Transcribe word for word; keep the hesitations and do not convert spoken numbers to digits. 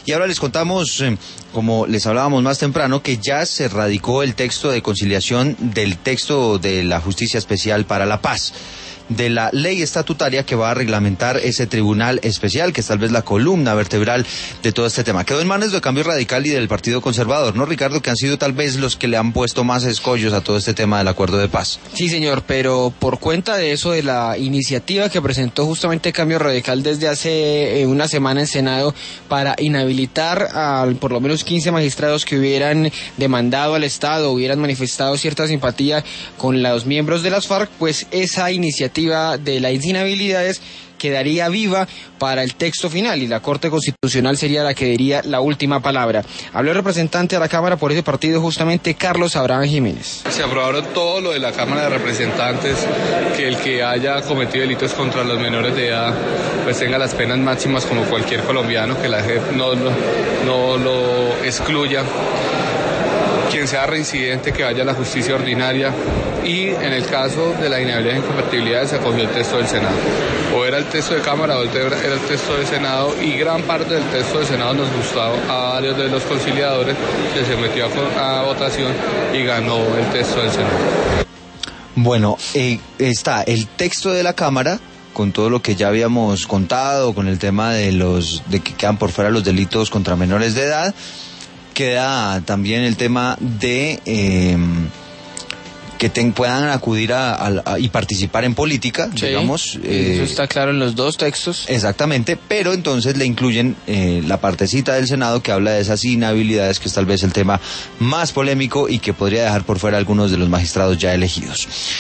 Y ahora les contamos, eh, como les hablábamos más temprano, que ya se radicó el texto de conciliación del texto de la Justicia Especial para la Paz, de la ley estatutaria que va a reglamentar ese tribunal especial, que es tal vez la columna vertebral de todo este tema. Quedó en manos de Cambio Radical y del Partido Conservador, ¿no, Ricardo? Que han sido tal vez los que le han puesto más escollos a todo este tema del acuerdo de paz. Sí, señor, pero por cuenta de eso, de la iniciativa que presentó justamente Cambio Radical desde hace eh, una semana en Senado para inhabilitar a por lo menos quince magistrados que hubieran demandado al Estado, hubieran manifestado cierta simpatía con los miembros de las FARC, pues esa iniciativa de las inhabilidades quedaría viva para el texto final y la Corte Constitucional sería la que diría la última palabra. Habló el representante de la Cámara por ese partido, justamente Carlos Abraham Jiménez. Se aprobaron todo lo de la Cámara de Representantes, que el que haya cometido delitos contra los menores de edad pues tenga las penas máximas como cualquier colombiano, que la J E P no, no, no lo excluya. Quien sea reincidente que vaya a la justicia ordinaria, y en el caso de la inhabilidad e inconvertibilidad se acogió el texto del Senado. O era el texto de Cámara o era el texto del Senado, y gran parte del texto del Senado nos gustó a varios de los conciliadores, que se metió a, a votación y ganó el texto del Senado. Bueno, eh, está el texto de la Cámara, con todo lo que ya habíamos contado, con el tema de los de que quedan por fuera los delitos contra menores de edad. Queda también el tema de eh, que te, puedan acudir a, a, a, y participar en política, sí, digamos. Eh, eso está claro en los dos textos. Exactamente, pero entonces le incluyen eh, la partecita del Senado que habla de esas inhabilidades, que es tal vez el tema más polémico y que podría dejar por fuera a algunos de los magistrados ya elegidos.